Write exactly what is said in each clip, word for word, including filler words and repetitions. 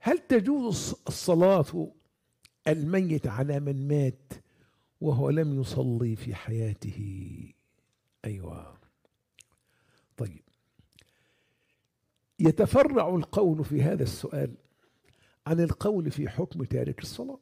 هل تجوز الصلاة الميت على من مات وهو لم يصلي في حياته؟ أيوة. طيب، يتفرع القول في هذا السؤال عن القول في حكم تارك الصلاة.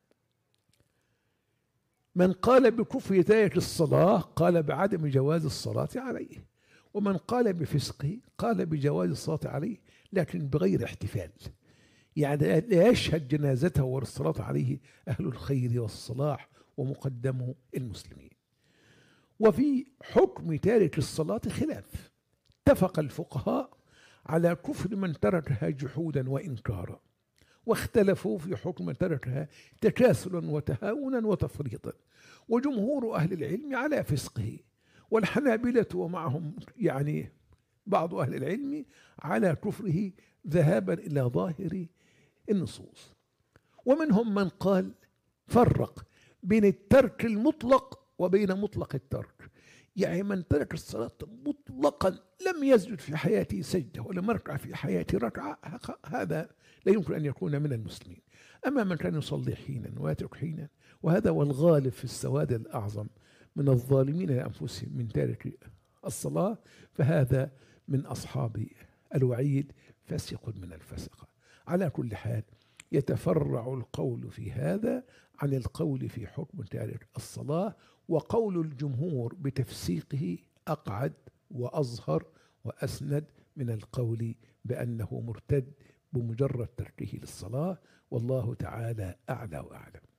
من قال بكفر تارك الصلاة قال بعدم جواز الصلاة عليه، ومن قال بفسقه قال بجواز الصلاة عليه لكن بغير احتفال، يعني لا يشهد جنازته والصلاة عليه أهل الخير والصلاح ومقدمه المسلمين. وفي حكم تارك الصلاة خلاف، اتفق الفقهاء على كفر من تركها جحودا وإنكارا، واختلفوا في حكم من تركها تكاسلا وتهاونا وتفريطا، وجمهور أهل العلم على فسقه، والحنابلة ومعهم يعني بعض أهل العلم على كفره ذهابا إلى ظاهر النصوص. ومنهم من قال فرق بين الترك المطلق وبين مطلق الترك، يعني من ترك الصلاة مطلقا لم يسجد في حياته سجدة ولم يركع في حياته ركعة، هذا لا يمكن أن يكون من المسلمين. أما من كان يصلي حينا ويترك حينا، وهذا هو الغالب في السواد الأعظم من الظالمين لأنفسهم من تارك الصلاة، فهذا من أصحاب الوعيد، فاسق من الفسقة. على كل حال، يتفرع القول في هذا عن القول في حكم تارك الصلاة، وقول الجمهور بتفسيقه أقعد وأظهر وأسند من القول بأنه مرتد بمجرد تركه للصلاة، والله تعالى أعلى وأعلم.